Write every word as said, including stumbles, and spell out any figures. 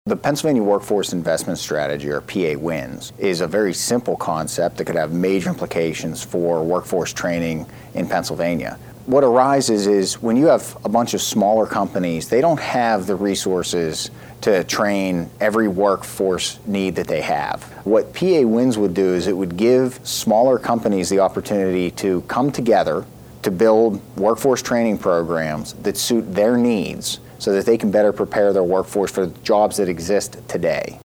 The Pennsylvania Workforce Investment Strategy, or P A WINS, is a very simple concept that could have major implications for workforce training in Pennsylvania. What arises is when you have a bunch of smaller companies, they don't have the resources to train every workforce need that they have. What P A WINS would do is it would give smaller companies the opportunity to come together to build workforce training programs that suit their needs so that they can better prepare their workforce for the jobs that exist today.